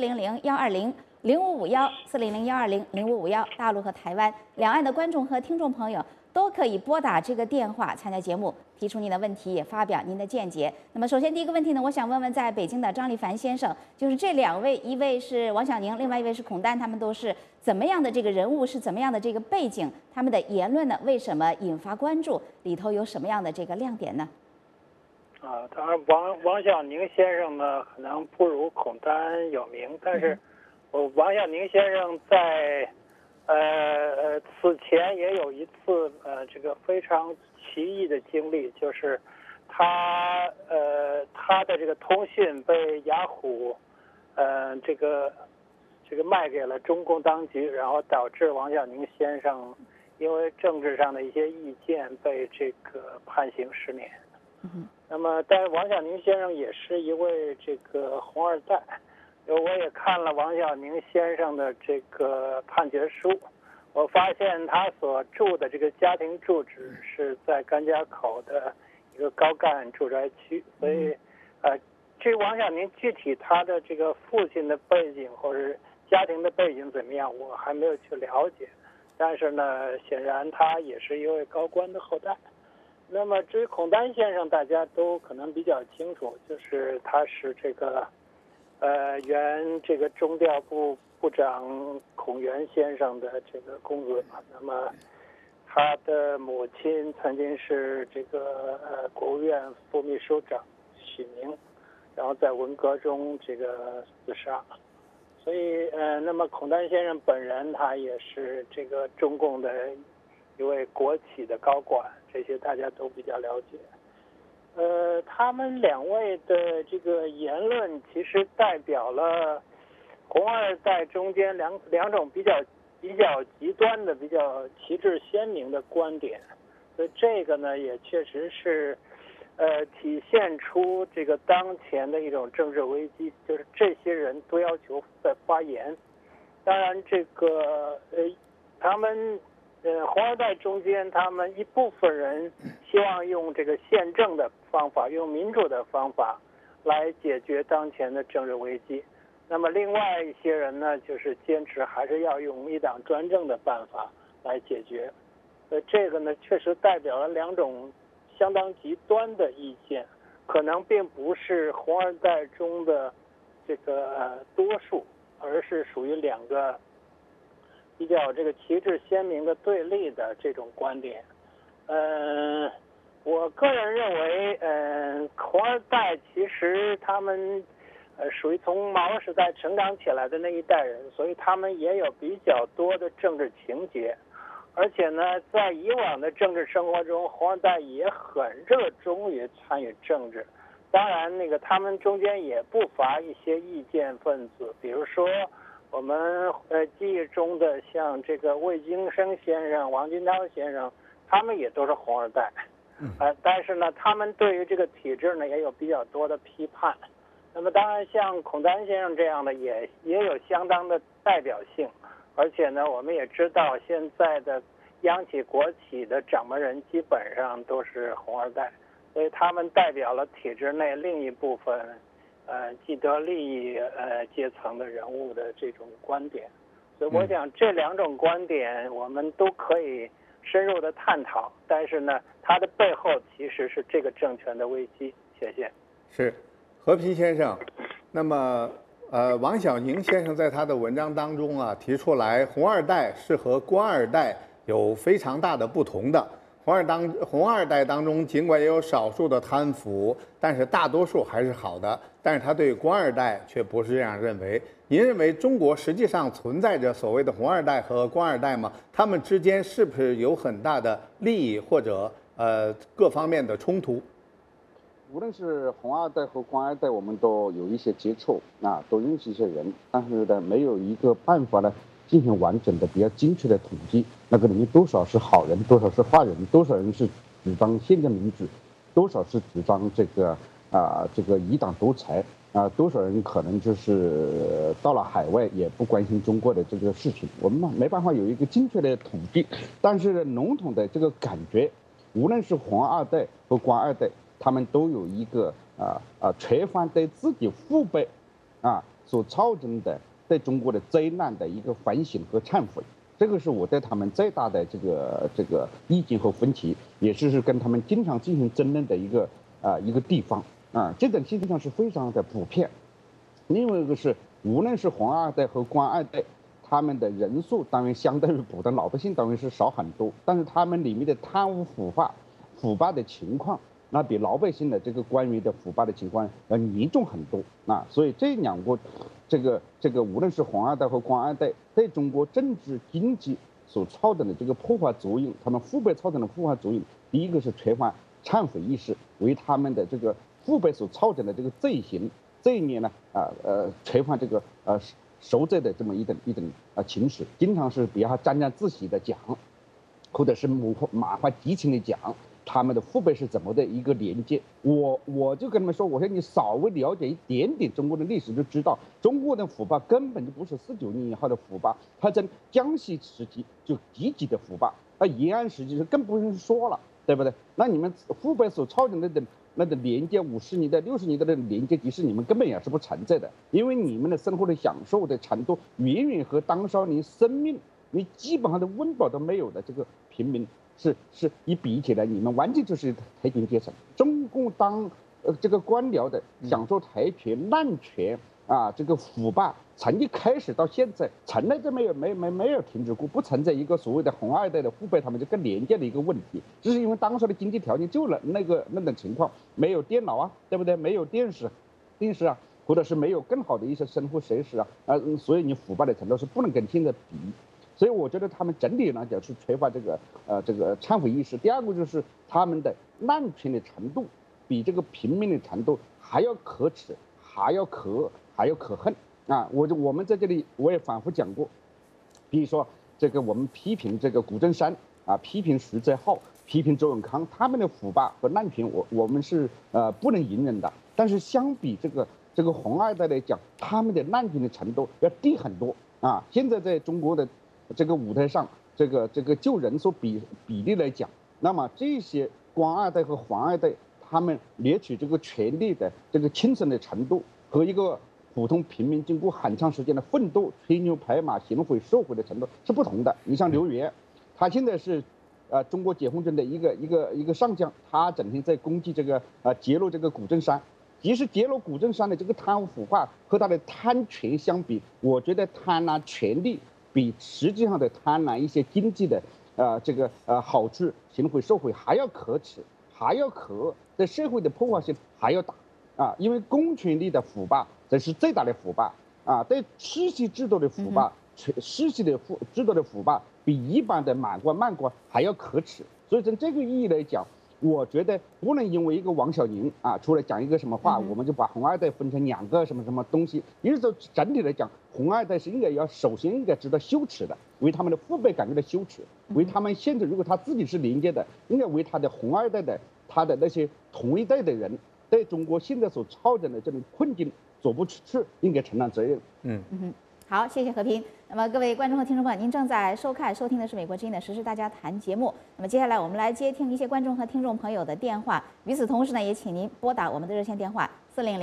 400-120-0551，400-120-0551。大陆和台湾两岸的观众和听众朋友都可以拨打这个电话参加节目，提出您的问题，也发表您的见解。那么，首先第一个问题呢，我想问问在北京的张立凡先生，就是这两位，一位是王小宁，另外一位是孔丹，他们都是怎么样的这个人物，是怎么样的这个背景？他们的言论呢，为什么引发关注？里头有什么样的这个亮点呢？ 当然王小宁先生呢，可能不如孔丹有名，但是王小宁先生在此前也有一次这个非常奇异的经历，就是他的这个通讯被雅虎这个卖给了中共当局，然后导致王小宁先生因为政治上的一些意见被这个判刑10年。那么，但是王小宁先生也是一位这个红二代，我也看了王小宁先生的这个判决书，我发现他所住的这个家庭住址是在甘家口的一个高干住宅区，所以至于王小宁具体他的这个父亲的背景或者家庭的背景怎么样，我还没有去了解，但是呢，显然他也是一位高官的后代。那么至于孔丹先生，大家都可能比较清楚，就是他是这个原这个中调部部长孔元先生的这个公子。那么他的母亲曾经是这个国务院副秘书长许明，然后在文革中这个自杀。所以那么孔丹先生本人他也是这个中共的一位国企的高管，这些大家都比较了解。他们两位的这个言论其实代表了红二代中间两种比较极端的、比较旗帜鲜明的观点。所以这个呢，也确实是体现出这个当前的一种政治危机，就是这些人都要求发言。当然，这个他们红二代中间，他们一部分人希望用这个宪政的方法，用民主的方法来解决当前的政治危机。那么另外一些人呢，就是坚持还是要用一党专政的办法来解决。这个呢，确实代表了两种相当极端的意见，可能并不是红二代中的这个多数，而是属于两个比较这个旗帜鲜明的对立的这种观点。我个人认为，红二代其实他们属于从毛时代成长起来的那一代人，所以他们也有比较多的政治情节。而且呢，在以往的政治生活中，红二代也很热衷于参与政治。 当然，他们中间也不乏一些意见分子，比如说我们记忆中的像这个魏京生先生、王金涛先生，他们也都是红二代，但是呢，他们对于这个体制呢也有比较多的批判。那么当然，像孔丹先生这样的也有相当的代表性，而且呢，我们也知道现在的央企、国企的掌门人基本上都是红二代。所以他们代表了体制内另一部分，既得利益阶层的人物的这种观点。所以我想这两种观点我们都可以深入的探讨，但是呢，它的背后其实是这个政权的危机。谢谢。 是，和平先生。那么，王小宁先生在他的文章当中啊提出来，红二代是和官二代有非常大的不同的。红二代当中，尽管也有少数的贪腐，但是大多数还是好的。但是他对官二代却不是这样认为。您认为中国实际上存在着所谓的红二代和官二代吗？他们之间是不是有很大的利益或者各方面的冲突？ 无论是红二代和官二代，我们都有一些接触啊，都认识一些人，但是呢，没有一个办法呢进行完整的、比较精确的统计。那个里面多少是好人，多少是坏人，多少人是主张宪政民主，多少是主张这个一党独裁啊，多少人可能就是到了海外也不关心中国的这个事情，我们没办法有一个精确的统计。但是笼统的这个感觉，无论是红二代和官二代，他们都有一个缺乏对自己父辈所造成的对中国的灾难的一个反省和忏悔。这个是我对他们最大的这个意见和分歧，也是跟他们经常进行争论的一个地方啊。这点实际上是非常的普遍。另外一个是，无论是红二代和官二代，他们的人数当然相对于普通老百姓当然是少很多，但是他们里面的贪污腐败的情况，那比老百姓的这个官员的腐败的情况要严重很多啊。所以这两个这个无论是红二代和官二代，对中国政治经济所造成的这个破坏作用，他们父辈造成的破坏作用，第一个是缺乏忏悔意识，为他们的这个父辈所造成的这个罪行这一面呢缺乏这个赎罪的这么一种情史，经常是比较沾沾自喜的讲，或者是满怀激情的讲他们的父辈是怎么的一个连接。我就跟他们说，我说你稍微了解一点点中国的历史，就知道中国的腐败根本就不是49年以后的腐败，它在江西时期就积极的腐败，延安时期就更不用说了，对不对？那你们父辈所造成的那个连接，50年代、60年代的连接，其实你们根本也是不存在的，因为你们的生活的享受的程度，远远和当时你生命，你基本上的温饱都没有的这个平民。是一比起来，你们完全就是太平阶层。中共当这个官僚的享受财权、滥权啊，这个腐败，从一开始到现在，从来就没有停止过，不存在一个所谓的红二代的父辈他们就更廉价的一个问题，只是因为当时的经济条件就那种情况，没有电脑啊，对不对？没有电视啊，或者是没有更好的一些生活设施啊，所以你腐败的程度是不能跟现在比。所以我觉得他们整体来讲是缺乏这个忏悔意识。第二个就是他们的滥权的程度比这个平民的程度还要可耻，还要可恨啊！我们在这里我也反复讲过，比如说这个我们批评这个谷正山啊，批评徐泽浩，批评周永康，他们的腐败和滥权我们是不能隐忍的。但是相比这个红二代来讲，他们的滥权的程度要低很多啊！现在在中国的这个舞台上，这个就人数比例来讲，那么这些官二代和黄二代，他们掠取这个权力的这个轻松的程度，和一个普通平民经过很长时间的奋斗、吹牛拍马、行贿受贿的程度是不同的。你像刘源，他现在是中国解放军的一个上将，他整天在攻击这个揭露这个谷正山。即使揭露谷正山的这个贪污腐败和他的贪权相比，我觉得贪婪权力比实际上的贪婪一些经济的好处、行贿受贿还要可耻，还要对社会的破坏性还要大啊！因为公权力的腐败这是最大的腐败啊！对世袭制度的腐败，世袭的制度的腐败比一般的满官慢官还要可耻。所以从这个意义来讲， 我觉得不能因为一个王小宁啊出来讲一个什么话，我们就把红二代分成2个什么东西。也就是说，整体来讲，红二代是首先应该知道羞耻的，为他们的父辈感觉到羞耻，为他们现在如果他自己是连接的，应该为他的红二代的他的那些同一代的人，在中国现在所操着的这种困境走不出去，应该承担责任。 好，谢谢和平。那么各位观众和听众朋友，您正在收听的是美国之音的时事大家谈节目。那么接下来我们来接听一些观众和听众朋友的电话。与此同时呢，也请您拨打我们的热线电话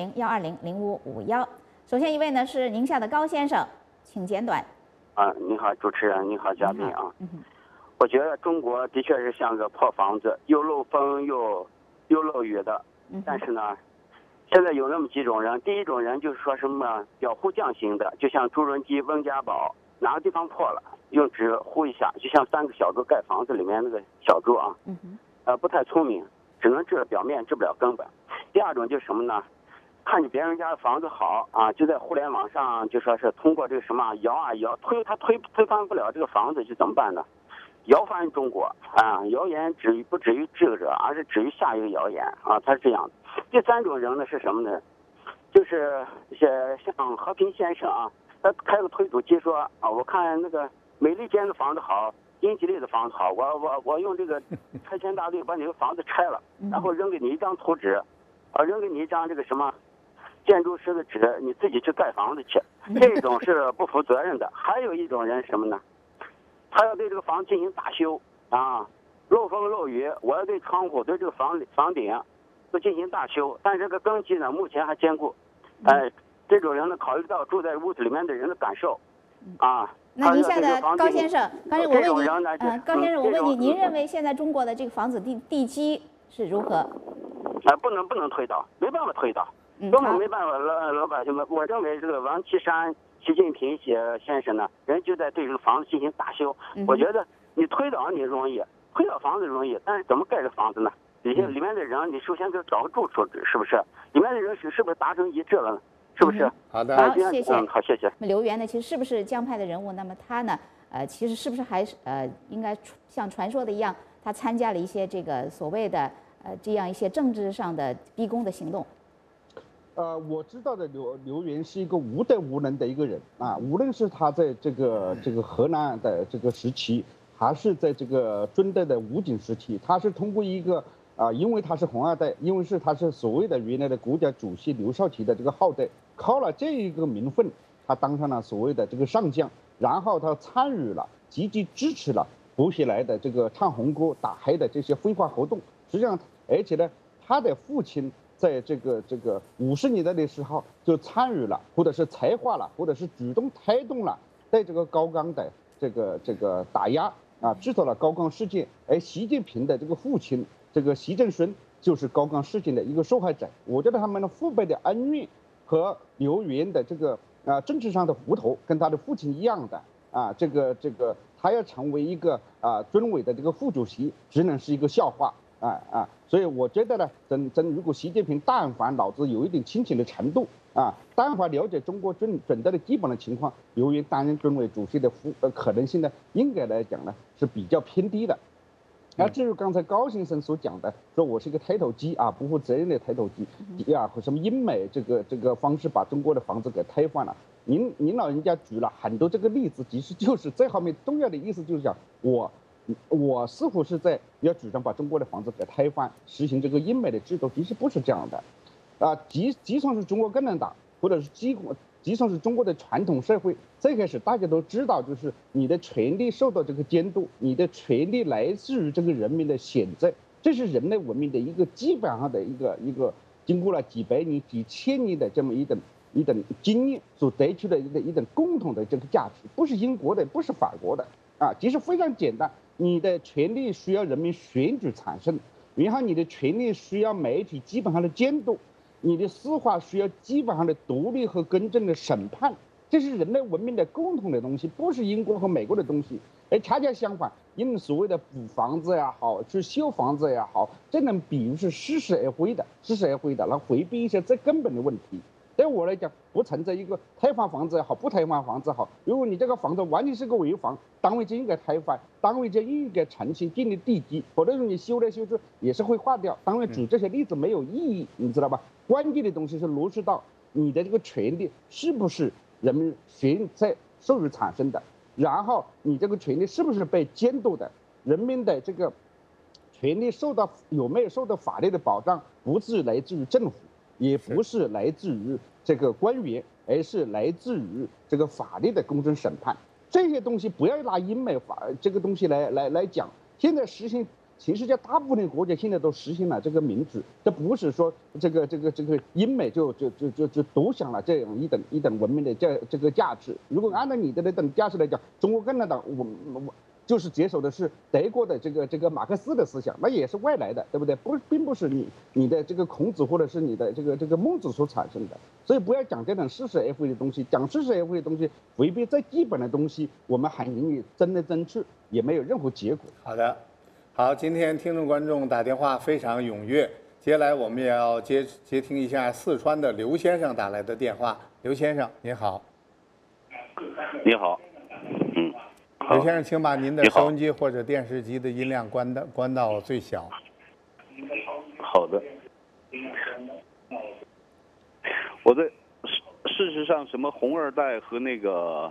400-120-0551。首先一位呢是宁夏的高先生，请简短。 你好，主持人，你好，嘉宾啊。我觉得中国的确是像个破房子，又漏风又漏雨的。但是呢，现在有那么几种人，第一种人就是说什么裱糊匠型的，就像朱镕基、温家宝，哪个地方破了，用纸糊一下，就像3个小猪盖房子里面那个小猪啊，不太聪明，只能治表面，治不了根本。第二种就是什么呢？看见别人家的房子好啊，就在互联网上就说是通过这个什么摇啊摇，推翻不了这个房子，就怎么办呢？摇翻中国啊！谣言不止于这个者，而是止于下一个谣言啊，它是这样的。第3种人呢是什么呢？就是像和平先生啊，他开个推土机说啊，我看那个美利坚的房子好，英吉利的房子好，我用这个拆迁大队把你的房子拆了，然后扔给你一张图纸，扔给你一张这个什么建筑师的纸，你自己去盖房子去。这种是不负责任的。还有一种人是什么呢？他要对这个房子进行大修啊，漏风漏雨，我要对窗户、对这个房顶都进行大修，但是这个根基呢，目前还坚固。这种人呢，考虑到住在屋子里面的人的感受啊。 那您现在高先生，刚才我问您，高先生，我问你，您认为现在中国的这个房子地基是如何？ 不能推倒，没办法推倒，根本没办法。老百姓们，我认为这个王岐山、习近平先生呢，人就在对这个房子进行大修。我觉得你推倒你容易，推倒房子容易，但是怎么盖这房子呢？里面的人，你首先就找个住处，是不是？里面的人是不是达成一致了呢？是不是？ 好的， 好，谢谢。 好，谢谢。 刘源呢，其实是不是江派的人物？那么他呢，其实是不是还应该像传说的一样，他参加了一些这个所谓的这样一些政治上的逼宫的行动？ 我知道的刘源是一个无德无能的一个人啊，无论是他在这个河南的这个时期，还是在这个军队的武警时期，他是通过一个因为他是红二代，因为他是所谓的原来的国家主席刘少奇的这个后代，靠了这一个名分，他当上了所谓的这个上将，然后他参与了，积极支持了薄熙来的这个唱红歌、打黑的这些非法活动。实际上，而且呢，他的父亲在这个50年代的时候就参与了，或者是策划了，或者是主动推动了对这个高岗的这个打压啊，制造了高岗事件。而习近平的这个父亲这个习正顺就是高岗事件的一个受害者。我觉得他们的父辈的恩怨和刘源的这个政治上的糊涂跟他的父亲一样的啊，这个他要成为一个军委的这个副主席，只能是一个笑话。所以我觉得呢，如果习近平但凡脑子有一点清醒的程度啊，但凡了解中国整个的基本的情况，刘源担任军委主席的可能性呢，应该来讲呢是比较偏低的。至于刚才高先生所讲的，说我是一个抬头机啊，不负责任的抬头机啊，和什么英美这个方式把中国的房子给推翻了。您老人家举了很多这个例子，其实就是这方面重要的意思就是讲我似乎是在要主张把中国的房子给推翻，实行这个英美的制度，其实不是这样的，即算是中国共产党，或者是即算是中国的传统社会，最开始大家都知道，就是你的权利受到这个监督，你的权利来自于这个人民的选择，这是人类文明的一个基本上的一个经过了几百年、几千年的这么一等经验所得出的一等共同的这个价值，不是英国的，不是法国的其实非常简单。你的权利需要人民选举产生，然后你的权利需要媒体基本上的监督，你的司法需要基本上的独立和公正的审判，这是人类文明的共同的东西，不是英国和美国的东西。而恰恰相反，因为所谓的补房子也好，去修房子也好，这种比喻是似是而非的，来回避一些最根本的问题。 对我来讲，不存在一个退还房子也好，不退还房子好。如果你这个房子完全是个危房，单位就应该退还，单位就应该重新建立地基，或者说你修来修去也是会坏掉。当然举这些例子没有意义，你知道吧？关键的东西是落实到你的这个权利是不是人们现在授予产生的，然后你这个权利是不是被监督的，人民的这个权利有没有受到法律的保障，不是来自于政府，也不是来自于这个官员，而是来自于这个法律的公正审判。这些东西不要拿英美法这个东西来讲。现在实行，全世界大部分的国家现在都实行了这个民主，这不是说这个英美就独享了这样一等文明的这个价值。如果按照你的那等价值来讲，中国共产党我就是接受的是德国的这个马克思的思想，那也是外来的，对不对？并不是你的这个孔子或者是你的这个孟子所产生的。所以不要讲这种似是而非的东西，讲似是而非的东西，违背最基本的东西，我们很容易争来争去，也没有任何结果。 好的，好，今天听众观众打电话非常踊跃，接下来我们也要接听一下四川的刘先生打来的电话。刘先生您好。 你好。 刘先生，请把您的收音机或者电视机的音量关到最小。 好的。我在事实上，什么红二代和那个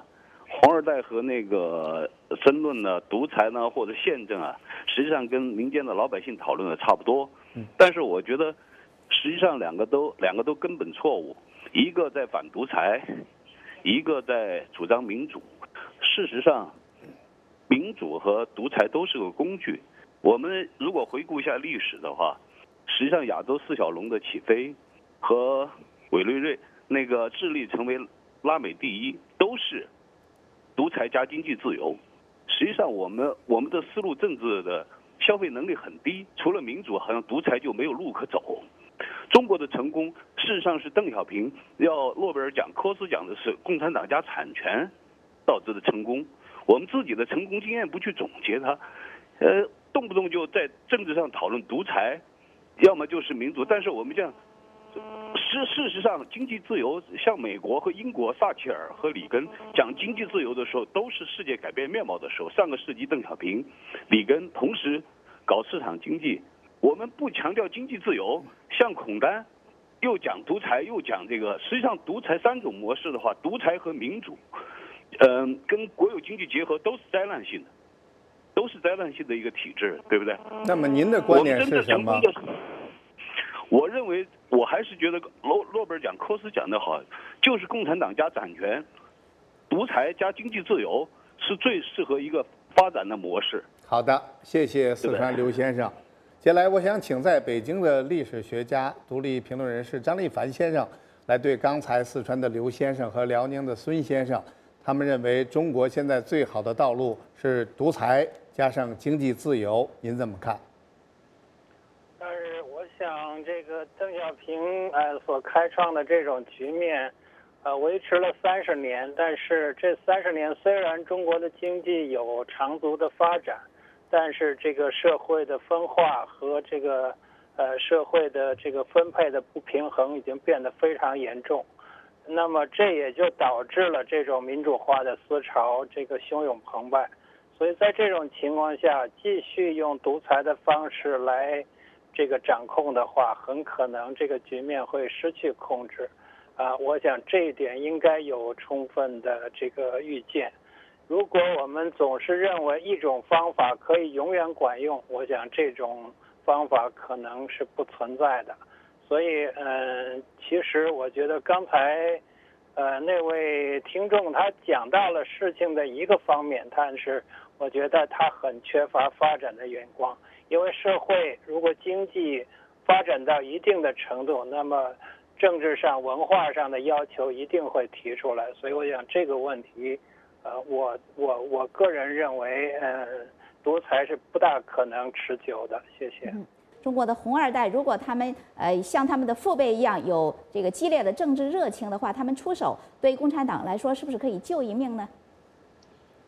争论呢，独裁呢或者宪政啊，实际上跟民间的老百姓讨论的差不多。但是我觉得，实际上两个都根本错误，一个在反独裁，一个在主张民主。事实上，民主和独裁都是个工具。我们如果回顾一下历史的话，实际上亚洲四小龙的起飞和委内瑞那个智利成为拉美第一，都是独裁加经济自由。实际上我们的丝路政治的消费能力很低，除了民主，好像独裁就没有路可走。中国的成功，事实上是邓小平要诺贝尔奖、科斯奖的是共产党加产权导致的成功。我们自己的成功经验不去总结它，动不动就在政治上讨论独裁，要么就是民主。但是我们这样，事实上经济自由，像美国和英国撒切尔和里根讲经济自由的时候，都是世界改变面貌的时候。上个世纪邓小平、里根同时搞市场经济，我们不强调经济自由，像孔丹又讲独裁又讲这个。实际上独裁三种模式的话，独裁和民主跟国有经济结合都是灾难性的，都是灾难性的一个体制，对不对？ 那么您的观点是什么？ 我认为，我还是觉得诺贝尔奖、科斯奖的好，就是共产党加掌权，独裁加经济自由是最适合一个发展的模式。 好的，谢谢四川刘先生。接下来，我想请在北京的历史学家、独立评论人士张立凡先生来对刚才四川的刘先生和辽宁的孙先生，他们认为中国现在最好的道路是独裁加上经济自由，您怎么看？ 但是我想，这个邓小平所开创的这种局面，维持了30年，但是这30年虽然中国的经济有长足的发展，但是这个社会的分化和这个社会的这个分配的不平衡已经变得非常严重。那么这也就导致了这种民主化的思潮这个汹涌澎湃。所以在这种情况下，继续用独裁的方式来这个掌控的话，很可能这个局面会失去控制。我想这一点应该有充分的这个预见。如果我们总是认为一种方法可以永远管用，我想这种方法可能是不存在的。所以其实我觉得刚才那位听众他讲到了事情的一个方面，但是我觉得他很缺乏发展的眼光。因为社会如果经济发展到一定的程度，那么政治上、文化上的要求一定会提出来。所以我想这个问题，我个人认为，独裁是不大可能持久的。谢谢。 中国的红二代，如果他们像他们的父辈一样有这个激烈的政治热情的话，他们出手对共产党来说是不是可以救一命呢？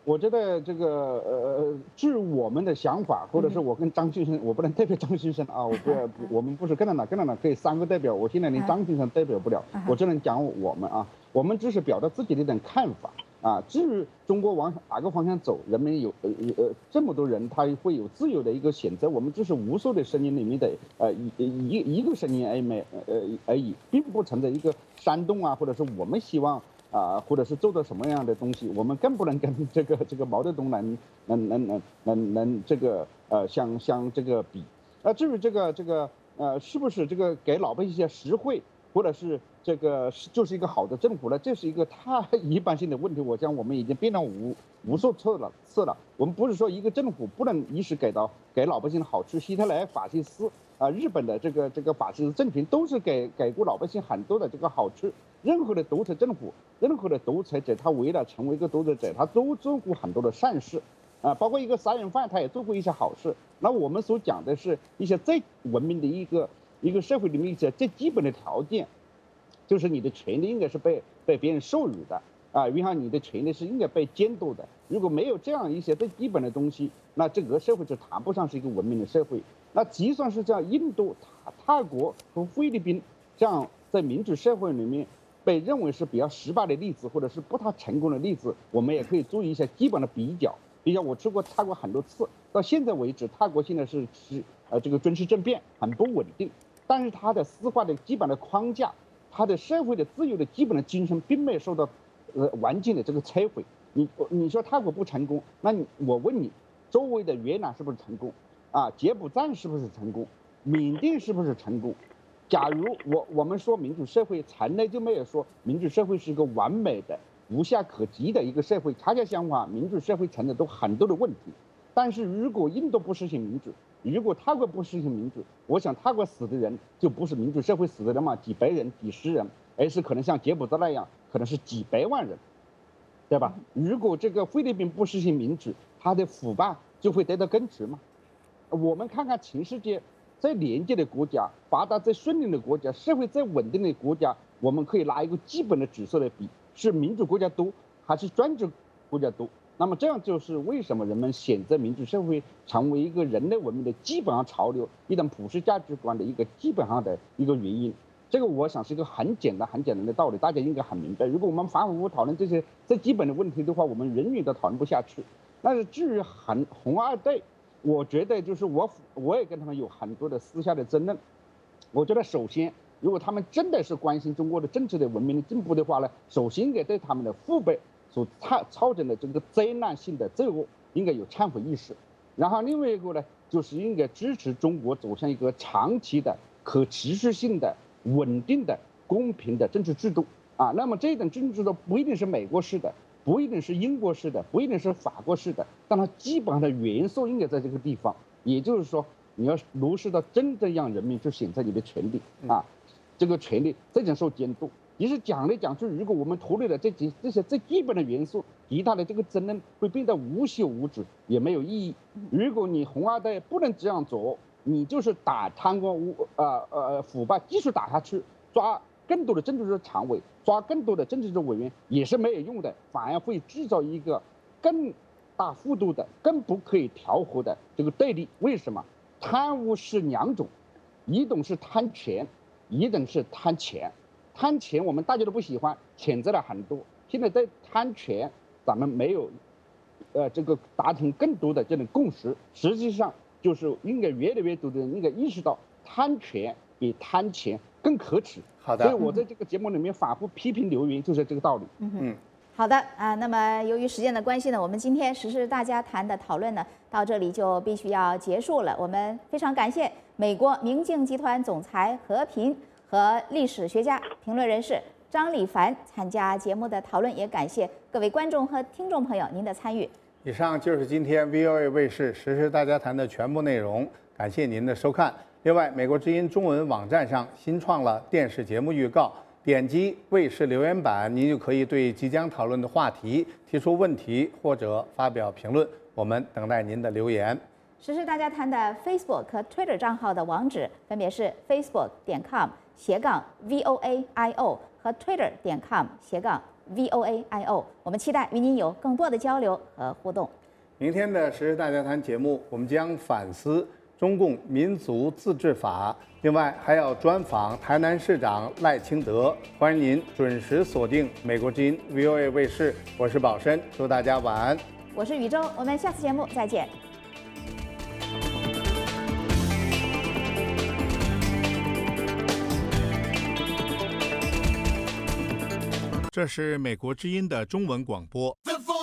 我觉得这个至于我们的想法，或者是我跟张先生，我不能代表张先生啊，我们不是跟着哪可以3个代表，我现在连张先生代表不了，我只能讲我们啊，我们只是表达自己的一点看法啊。至于中国往哪个方向走，人们有这么多人，他会有自由的一个选择，我们只是无数的声音里面的一个声音而已，并不存在一个煽动啊，或者是我们希望。或者是做到什么样的东西，我们更不能跟这个毛泽东能这个相这个比。至于这个是不是这个给老百姓一些实惠，或者是这个就是一个好的政府呢？这是一个太一般性的问题。我想我们已经变成无数次了。我们不是说一个政府不能一时给老百姓的好处，希特勒、法西斯日本的这个法西斯政权都是给过老百姓很多的这个好处。任何的独裁政府，任何的独裁者，他为了成为一个独裁者，他都做过很多的善事，包括一个杀人犯，他也做过一些好事。那我们所讲的是一些最文明的一个社会里面一些最基本的条件，就是你的权利应该是被别人授予的然后你的权利是应该被监督的。如果没有这样一些最基本的东西，那这个社会就谈不上是一个文明的社会。那就算是像印度、泰国和菲律宾这样在民主社会里面被认为是比较失败的例子，或者是不太成功的例子，我们也可以做一些基本的比较。我去过泰国很多次，到现在为止，泰国现在是这个军事政变很不稳定，但是它的司法的基本的框架，它的社会的自由的基本的精神，并没有受到完全的这个摧毁。你说泰国不成功，那我问你，周围的越南是不是成功？柬埔寨是不是成功？缅甸是不是成功？假如我们说民主社会，从来就没有说民主社会是一个完美的、无懈可击的一个社会。恰恰相反，民主社会存在都很多的问题。但是如果印度不实行民主，如果泰国不实行民主，我想泰国死的人就不是民主社会死的人嘛，几百人、几十人，而是可能像柬埔寨那样，可能是几百万人，对吧？如果这个菲律宾不实行民主，它的腐败就会得到根除嘛。我们看看全世界。最廉洁的国家，发达最顺利的国家，社会最稳定的国家，我们可以拿一个基本的指数来比，是民主国家多还是专制国家多？那么这样就是为什么人们选择民主社会成为一个人类文明的基本上潮流，一种普世价值观的一个基本上的一个原因。这个我想是一个很简单的道理，大家应该很明白。如果我们反复讨论这些最基本的问题的话，我们永远都讨论不下去。但是至于红二代，我觉得就是我也跟他们有很多的私下的争论。我觉得首先，如果他们真的是关心中国的政治的文明的进步的话呢，首先应该对他们的父辈所造成的这个灾难性的罪恶应该有忏悔意识。然后另外一个呢，就是应该支持中国走向一个长期的、可持续性的、稳定的、公平的政治制度那么这种政治制度不一定是美国式的。不一定是英国式的，不一定是法国式的，但它基本上的元素应该在这个地方。也就是说，你要落实到真正让人民去选择你的权利这个权利这种受监督。其实讲来讲去，如果我们脱离了这些最基本的元素，其他的这个争论会变得无休无止，也没有意义。如果你红二代不能这样做，你就是打贪官腐败，继续打下去，抓更多的政治的常委，抓更多的政治的委员也是没有用的，反而会制造一个更大幅度的、更不可以调和的这个对立。为什么？贪污是两种，一种是贪权，一种是贪钱。贪钱我们大家都不喜欢，谴责了很多。现在对贪权，咱们没有这个达成更多的这种共识。实际上就是应该越来越多的人应该意识到，贪权比贪钱更可耻。好的，所以我在这个节目里面反复批评刘云，就是这个道理。 好的那么由于时间的关系呢，我们今天时事大家谈的讨论呢，到这里就必须要结束了。我们非常感谢美国明镜集团总裁何平和历史学家、评论人士张李凡参加节目的讨论，也感谢各位观众和听众朋友您的参与。 以上就是今天 VOA 卫视时事大家谈的全部内容，感谢您的收看。另外，美国之音中文网站上新创了电视节目预告，点击卫视留言板，您就可以对即将讨论的话题提出问题或者发表评论，我们等待您的留言。 时事大家谈的 Facebook 和 Twitter 账号的网址分别是 facebook.com/VOAIO 和 twitter.com/VOA VOA.io。我们期待与您有更多的交流和互动。 明天的时事大家谈节目，我们将反思中共民族自治法，另外还要专访台南市长赖清德。欢迎您准时锁定美国之音 VOA 卫视，我是宝生，祝大家晚安。 我是宇宙，我们下次节目再见。 这是美国之音的中文广播。